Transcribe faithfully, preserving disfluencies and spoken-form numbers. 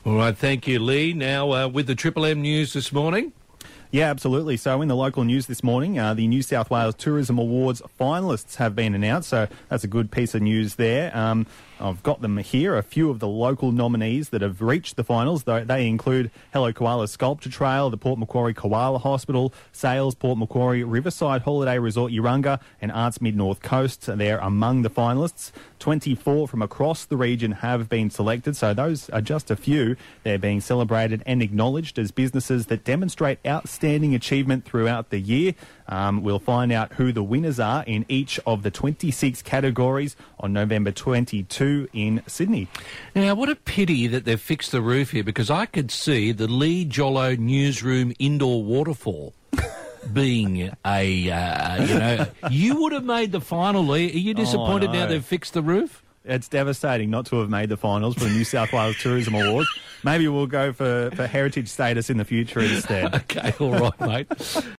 All right, thank you, Lee. Now, uh, with the Triple M news this morning. Yeah, absolutely. So in the local news this morning, uh, the New South Wales Tourism Awards finalists have been announced. So that's a good piece of news there. Um, I've got them here, a few of the local nominees that have reached the finals. They include Hello Koala Sculpture Trail, the Port Macquarie Koala Hospital, Sales, Port Macquarie, Riverside Holiday Resort Urunga and Arts Mid North Coast. They're among the finalists. twenty-four from across the region have been selected, so those are just a few. They're being celebrated and acknowledged as businesses that demonstrate outstanding achievement throughout the year. Um, we'll find out who the winners are in each of the twenty-six categories on November twenty-second in Sydney. Now, what a pity that they've fixed the roof here, because I could see the Lee Jollo Newsroom indoor waterfall being a, uh, you know, you would have made the final, Lee. Are you disappointed Oh, now no. they've fixed the roof? It's devastating not to have made the finals for the New South Wales Tourism Awards. Maybe we'll go for, for heritage status in the future instead. Okay, all right, mate.